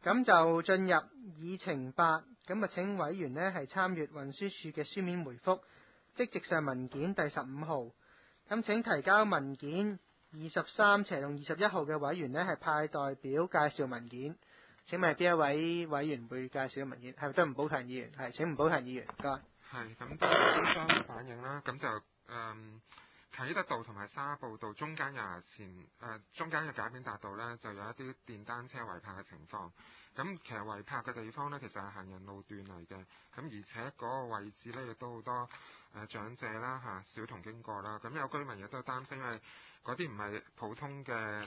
咁就進入議程8，咁啊請委員呢係參閱運輸署嘅書面回覆，即席上文件第15號。咁請提交文件23/21號嘅委員呢係派代表介紹文件。請問邊一位委員會介紹文件？係咪都吳寶強議員？係，請吳寶強議員。唔該。 係，咁都有商反映啦，咁就啟德道同埋沙埔道中間中間嘅賈炳達道呢，就有一啲電單車違泊嘅情況。咁其實違泊嘅地方呢，其實係行人路段嚟嘅。咁而且嗰個位置呢，亦都好多長者啦小童經過啦。咁有居民亦都擔心，因為嗰啲唔係普通嘅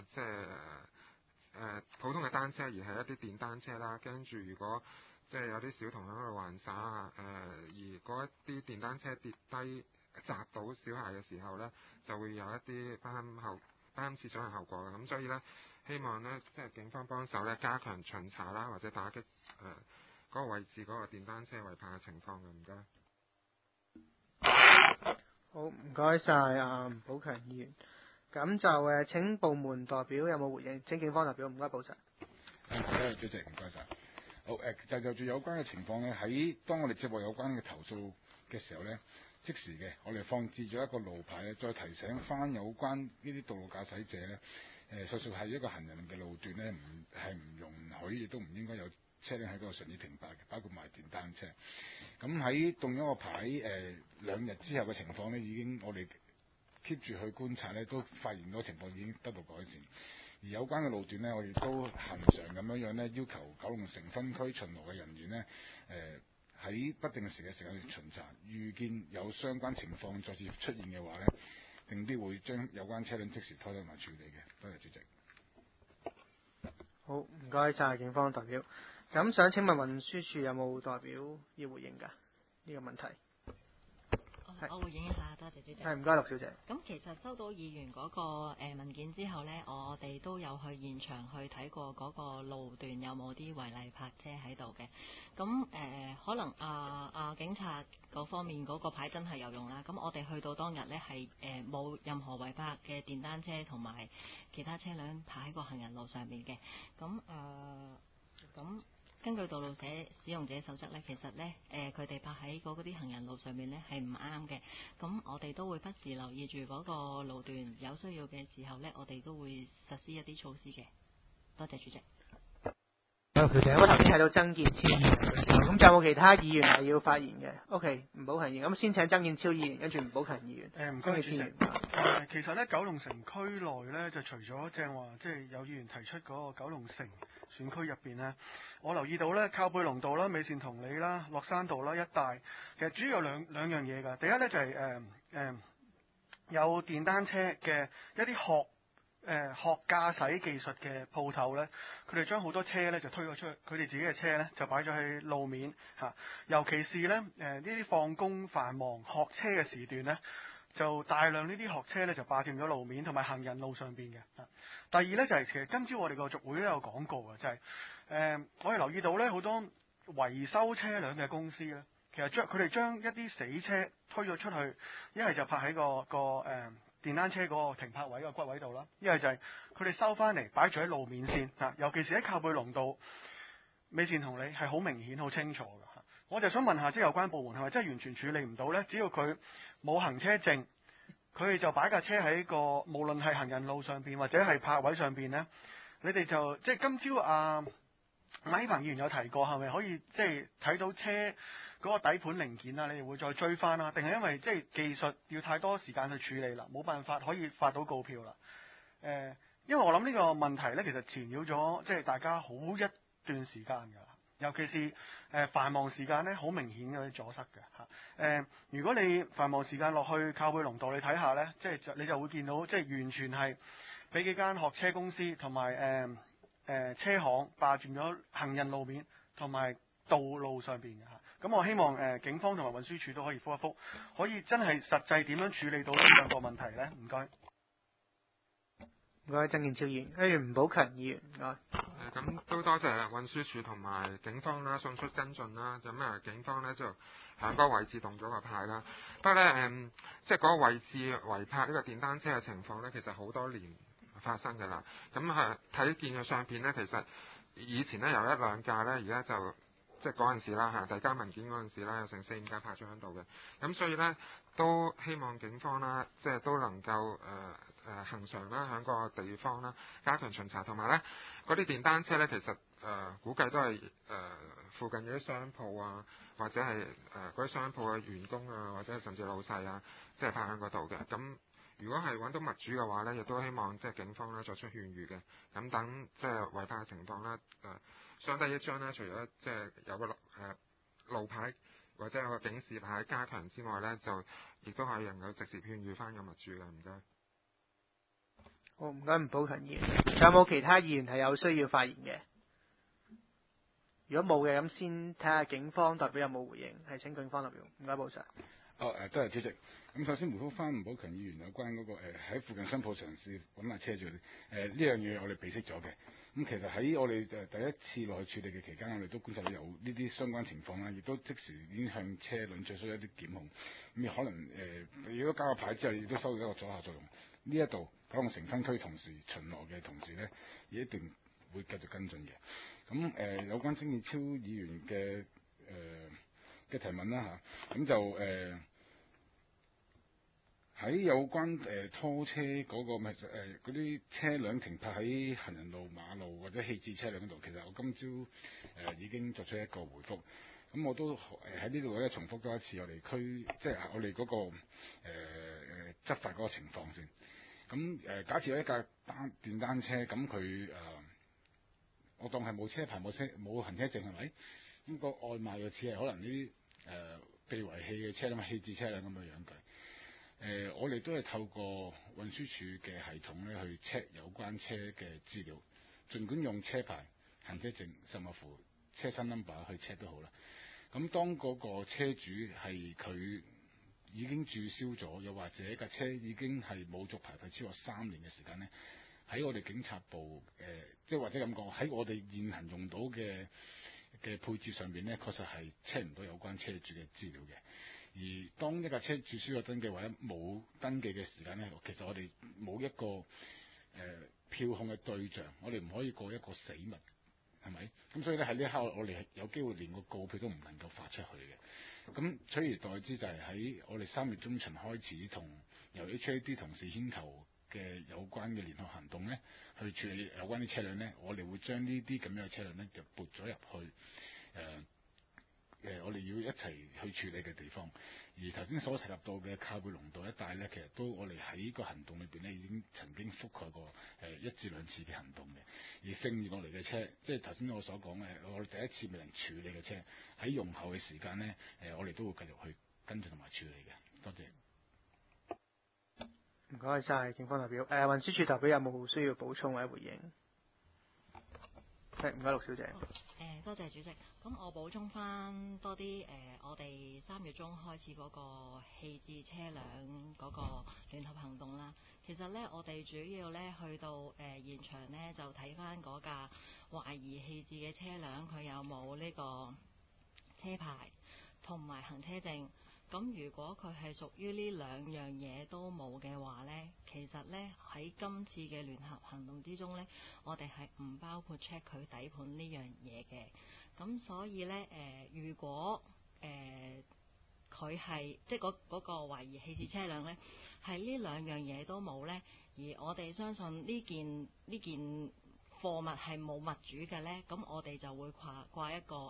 普通嘅單車，而係一啲電單車啦。跟住如果有啲小童喺度玩耍而嗰一啲電單車跌低砸到小孩嘅時候呢，就會有一啲不堪設想嘅後果嘅。咁所以呢，希望呢，警方幫手呢，加強巡查啦，或者打擊嗰個位置嗰個電單車違泊嘅情況嘅。唔該。 好，唔該晒吳寶強議員。咁就請部門代表有冇回應？請警方代表，唔該，保實。 主席，唔該晒。好，就住有關嘅情況呢，喺當我哋接獲有關嘅投訴嘅時候呢，即時嘅我哋放置咗一個路牌咧，再提醒翻有關呢啲道路駕駛者呢，實屬係一個行人嘅路段呢，唔容許，亦都唔應該有車輛喺嗰度順意停泊嘅，包括埋電單車。咁喺動咗個牌2日之後嘅情況呢，已經我哋 keep 住去觀察呢，都發現到情況已經得到改善。而有關嘅路段呢，我哋都恆常咁樣呢，要求九龍城分區巡邏嘅人員呢，喺不定時嘅時間去巡查，預見有相關情況再次出現嘅話呢，定必會將有關車輛即時拖走埋處理嘅。多謝主席。 好，唔該晒警方代表。咁想請問運輸署有冇代表要回應㗎呢個問題？ 我回應一下，多謝主席。 係，唔該，陸小姐。 咁其實收到議員嗰個文件之後呢，我哋都有去現場去睇過嗰個路段有冇啲違例泊車喺度嘅。咁可能警察嗰方面嗰個牌真係有用啦。咁我哋去到當日呢，係冇任何違泊嘅電單車同埋其他車輛泊喺個行人路上面嘅。咁根據道路使用者守則呢，其實呢，佢哋泊喺嗰啲行人路上面呢係唔啱嘅。咁我哋都會不時留意住嗰個路段，有需要嘅時候呢，我哋都會實施一啲措施嘅。多謝主席。 小姐，我頭先睇到曾健超議員，咁仲有冇其他議員係要發言嘅 ？OK， 吳寶強議員，咁先請曾健超議員，跟住吳寶強議員。 唔該，主席。其實呢，九龍城區內呢，就除咗正話，有議員提出嗰個九龍城選區入邊呢，我留意到呢，靠背龍道啦、美善同里啦、落山道啦一帶，其實主要有兩樣嘢㗎。第一呢，就係有電單車嘅一啲學駕駛技術嘅鋪頭呢，佢哋將好多車呢就推咗出去，佢哋自己嘅車呢就擺咗喺路面嚇。尤其是呢呢啲放工繁忙學車嘅時段呢，就大量呢啲學車呢就霸佔咗路面同埋行人路上邊嘅。第二呢，就係其實今朝我哋個續會都有講過嘅，就係我哋留意到呢好多維修車輛嘅公司呢，其實佢哋將一啲死車推咗出去，一係就泊喺個電單車嗰個停泊位個骨位度啦，一係就係佢哋收翻嚟擺住喺路面先嚇，尤其是喺靠背龍道、美善同里係好明顯、好清楚嘅。我就想問下，即係有關部門係咪真係完全處理唔到呢？只要佢冇行車證，佢哋就擺架車喺個無論係行人路上邊或者係泊位上邊呢，你哋就即係今朝馬希鵬議員有提過，係咪可以即係睇到車嗰個底盤零件啊？你哋會再追翻啦？定係因為即係技術要太多時間去處理啦，冇辦法可以發到告票啦？因為我諗呢個問題呢，其實纏繞咗即係大家好一段時間㗎，尤其是繁忙時間呢，好明顯嘅阻塞嘅嚇。如果你繁忙時間落去靠背龍道，你睇下呢，即係你就會見到即係完全係俾幾間學車公司同埋車行霸佔咗行人路面同埋道路上邊嘅嚇。咁我希望警方同埋運輸署都可以覆一覆，可以真係實際點樣處理到呢兩個問題呢？唔該。 唔該，曾健超議員，跟住吳寶強議員，唔該。 咁都多謝運輸署同埋警方啦，迅速跟進啦。咁警方呢就喺嗰個位置動咗個牌啦。不過呢，即係嗰個位置違泊呢個電單車嘅情況呢，其實好多年發生㗎啦。咁睇見嘅相片呢，其實以前呢有一兩架呢，而家就即係嗰陣時啦遞交文件嗰陣時啦，有成4、5架泊咗喺度嘅。咁所以呢，都希望警方啦，即係都能夠恆常啦，喺個地方啦加強巡查，同埋呢嗰啲電單車呢，其實估計都係附近嗰啲商鋪啊，或者係嗰啲商鋪嘅員工啊，或者甚至老細啊，即係泊喺嗰度嘅。咁如果係揾到物主嘅話呢，亦都希望即係警方咧作出勸喻嘅。咁等即係違泊嘅情況啦，相低一張呢，除咗即係有個路牌或者有個警示牌加強之外呢，就亦都係能夠直接勸喻翻個物主嘅。唔該。 好，唔該，吳寶強議員。仲有冇其他議員係有需要發言嘅？如果冇嘅，咁先睇下警方代表有冇回應，係請警方代表。唔該，寶 Sir。 多謝主席。咁首先回覆翻吳寶強議員有關嗰個喺附近商鋪嘗試揾下車主呢樣嘢，我哋備悉咗嘅。咁其實喺我哋第一次落去處理嘅期間，我哋都觀察到有呢啲相關情況啦，亦都即時已經向車輛作出一啲檢控。咁可能如果交個牌之後，亦都收到一個阻嚇作用。呢一度九龍城分區同事巡邏嘅同事呢，亦一定會繼續跟進嘅。咁有關曾健超議員嘅提問啦嚇，咁就喺有關拖車嗰嗰啲車輛停泊喺行人路、馬路或者棄置車輛嗰度，其實我今朝已經作出一個回覆。咁我都喺呢度咧重複多一次我哋即係我哋嗰個執法嗰個情況先。咁假設有一架電單車，咁佢我當係冇車牌、冇行車證係咪？咁個外賣嘅似係可能呢啲被遺棄嘅車輛、棄置車輛咁嘅樣嘅。我哋都係透過運輸署嘅系統咧去 check 有關車嘅資料，儘管用車牌、行車證甚至乎車身 number 去 check 都好啦。咁當嗰個車主係佢已經註銷咗，又或者架車已經係冇續牌係超過3年嘅時間咧，喺我哋警察部即係或者咁講，喺我哋現行用到嘅配置上邊咧，確實係 check 唔到有關車主嘅資料嘅。而當一架車註銷咗登記或者冇登記嘅時間咧，其實我哋冇一個票控嘅對象，我哋唔可以過一個死物，係咪？咁所以咧喺呢一刻，我哋係有機會連個告票都唔能夠發出去嘅。咁取而代之就係喺我哋3月中旬開始同由 HAD 同事牽頭嘅有關嘅聯合行動咧，去處理有關啲車輛咧，我哋會將呢啲咁樣嘅車輛咧就撥咗入去我哋要一齊去處理嘅地方。而頭先所提及到嘅靠背龍道一帶咧，其實都我哋喺個行動裏邊咧已經曾經覆蓋過1至2次嘅行動嘅。而剩餘落嚟嘅車，即係頭先我所講嘅，我哋第一次未能處理嘅車，喺容後嘅時間咧，我哋都會繼續去跟進同埋處理嘅。多謝。 唔該晒，警方代表。運輸署代表有冇需要補充或者回應？係，唔該，陸小姐。 多謝主席。咁我補充翻多啲我哋3月中開始嗰個棄置車輛嗰個聯合行動啦。其實呢，我哋主要呢去到現場呢，就睇翻嗰架懷疑棄置嘅車輛，佢有冇呢個車牌同埋行車證。咁如果佢係屬於呢2樣嘢都冇嘅話呢，其實呢喺今次嘅聯合行動之中呢，我哋係唔包括 check 佢底盤呢樣嘢嘅。咁所以呢，如果佢係即係嗰個懷疑棄置車輛呢，係呢2樣嘢都冇呢，而我哋相信呢件貨物係冇物主嘅呢，咁我哋就會掛一個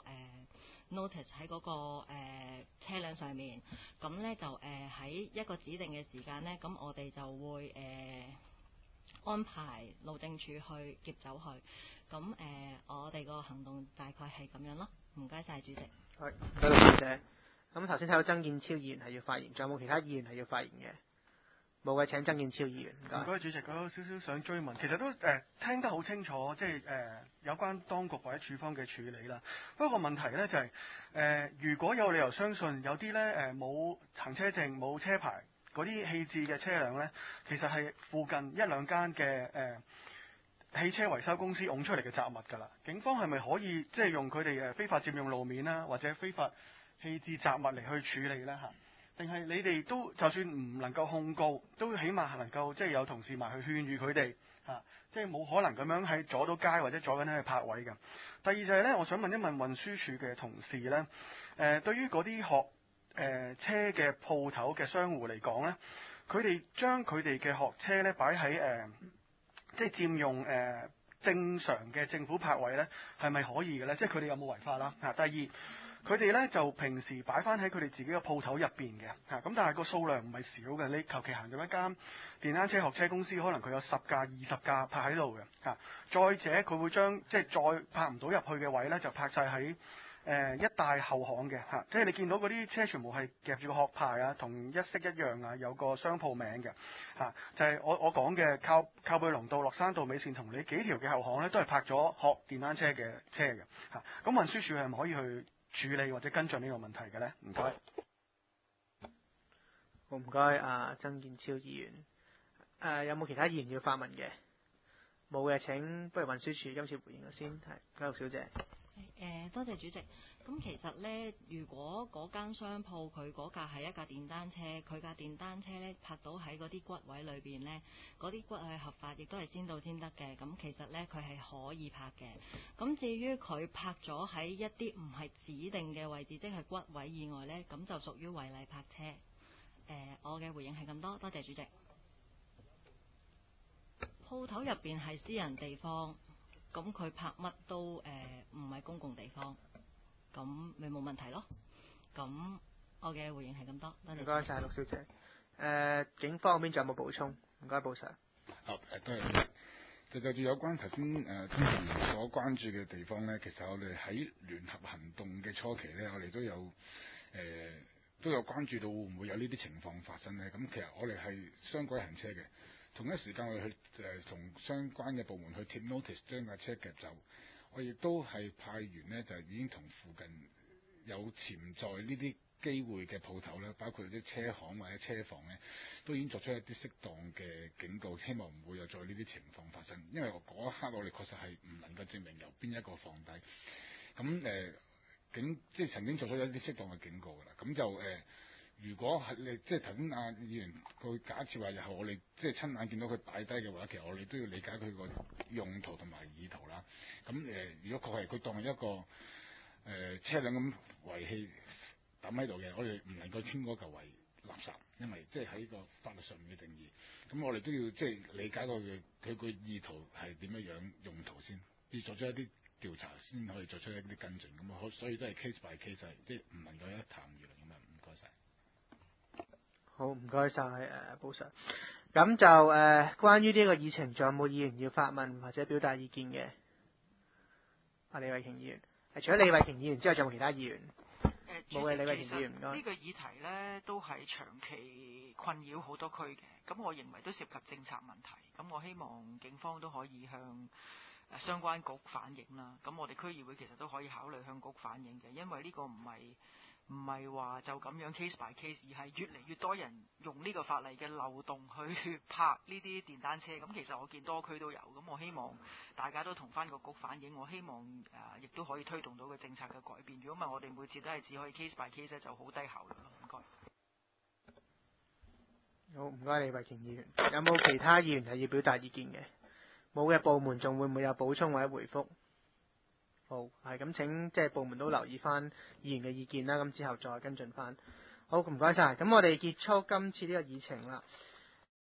notice 喺嗰個車輛上面，咁呢就喺一個指定嘅時間呢，咁我哋就會安排路政署去劫走佢。咁我哋個行動大概係咁樣咯。唔該晒主席。 係，唔該，陸小姐。咁頭先睇到曾健超議員係要發言，仲有冇其他議員係要發言嘅？冇嘅，請曾健超議員。 唔該，主席，我有少少想追問，其實都聽得好清楚，即係有關當局或者處方嘅處理啦。不過問題呢就係如果有理由相信有啲呢冇行車證、冇車牌嗰啲棄置嘅車輛呢，其實係附近1、2間嘅汽車維修公司拱出嚟嘅雜物㗎啦。警方係咪可以即係用佢哋非法佔用路面啦，或者非法棄置雜物嚟去處理呢？嚇？ 定係你哋都就算唔能夠控告，都起碼係能夠即係有同事埋去勸喻佢哋嚇，即係冇可能咁樣喺阻到街或者阻緊喺度泊位嘅。第二就係咧，我想問一問運輸署嘅同事咧，對於嗰啲學車嘅鋪頭嘅商戶嚟講咧，佢哋將佢哋嘅學車咧擺喺即係佔用正常嘅政府泊位咧，係咪可以嘅咧？即係佢哋有冇違法啦？第二，佢哋咧就平時擺翻喺佢哋自己嘅鋪頭入邊嘅咁但係個數量唔係少嘅。你求其行到一間電單車學車公司，可能佢有10架、20架泊喺度嘅再者，佢會將即係再泊唔到入去嘅位咧，就泊晒喺一帶後巷嘅即係你見到嗰啲車全部係夾住個殼牌啊，同一式一樣啊，有個商鋪名嘅就係我講嘅靠背龍道、落山道、美善同里幾條嘅後巷咧，都係泊咗學電單車嘅車嘅咁運輸署係咪可以去處理或者跟進呢個問題嘅咧？唔該。 好，唔該，曾健超議員。有冇其他議員要發問嘅？冇嘅，請不如運輸署今次回應先。係，嘉玉小姐。 多謝主席。咁其實呢，如果嗰間商鋪佢嗰架係一架電單車，佢架電單車呢泊到喺嗰啲骨位裏邊呢，嗰啲骨位合法，亦都係先到先得嘅。咁其實呢，佢係可以泊嘅。咁至於佢泊咗喺一啲唔係指定嘅位置，即係骨位以外呢，咁就屬於違例泊車。我嘅回應係咁多，多謝主席。鋪頭入邊係私人地方。咁佢泊乜都唔係公共地方，咁咪冇問題咯。咁我嘅回應係咁多，多謝。 唔該晒，陸小姐。警方嗰邊仲有冇補充？唔該，報上。 都係。就住有關頭先通常員所關注嘅地方咧，其實我哋喺聯合行動嘅初期咧，我哋都有關注到會唔會有呢啲情況發生咧。咁其實我哋係雙軌行車嘅。同一時間，我哋去同相關嘅部門去貼 notice 將架車夾走。我亦都係派員呢，就已經同附近有潛在呢啲機會嘅鋪頭咧，包括啲車行或者車房咧，都已經作出一啲適當嘅警告，希望唔會有再呢啲情況發生。因為嗰一刻我哋確實係唔能夠證明由邊一個放低。咁即係曾經作出一啲適當嘅警告㗎啦。咁就如果係你即係頭先議員佢假設話日後我哋即係親眼見到佢擺低嘅話，其實我哋都要理解佢個用途同埋意圖啦。咁如果確係佢當係一個車輛咁遺棄抌喺度嘅，我哋唔能夠稱嗰嚿為垃圾，因為即係喺個法律上面嘅定義。咁我哋都要即係理解佢個意圖係點樣用途先，要作出一啲調查先可以作出一啲跟進。咁所以都係 case by case， 即係唔能夠一談而論咁啊。唔該晒。 好，唔該晒報上。咁就關於呢個議程，仲有冇議員要發問或者表達意見嘅？李慧瓊議員，除咗李慧瓊議員之外，仲有冇其他議員？冇嘅，李慧瓊議員唔該。 呢個議題呢都係長期困擾好多區嘅，咁我認為都涉及政策問題。咁我希望警方都可以向相關局反映啦。咁我哋區議會其實都可以考慮向局反映嘅，因為呢個唔係話就咁樣 case by case， 而係越嚟越多人用呢個法例嘅漏洞去泊呢啲電單車。咁其實我見多區都有，咁我希望大家都同翻個局反映，我希望亦都可以推動到個政策嘅改變。如果唔係，我哋每次都係只可以 case by case 就好低效率咯。唔該。 好，唔該李慧瓊議員。有冇其他議員係要表達意見嘅？冇嘅部門仲會唔會有補充或者回覆？好，係咁，請即係部門都留意翻議員嘅意見啦，咁之後再跟進翻。好，唔該晒。咁我哋結束今次呢個議程啦。